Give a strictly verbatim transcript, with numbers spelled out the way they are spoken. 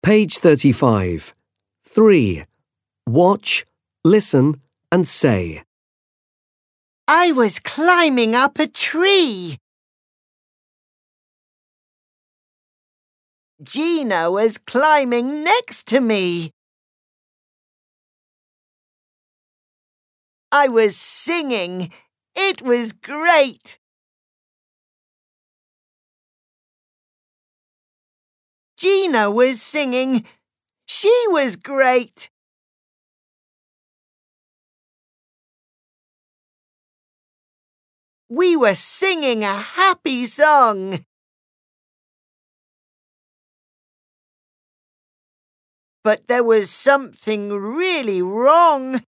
Page thirty-five. three. Watch, listen and say. I was climbing up a tree. Gina was climbing next to me. I was singing. It was great. Gina was singing. She was great. We were singing a happy song. But there was something really wrong.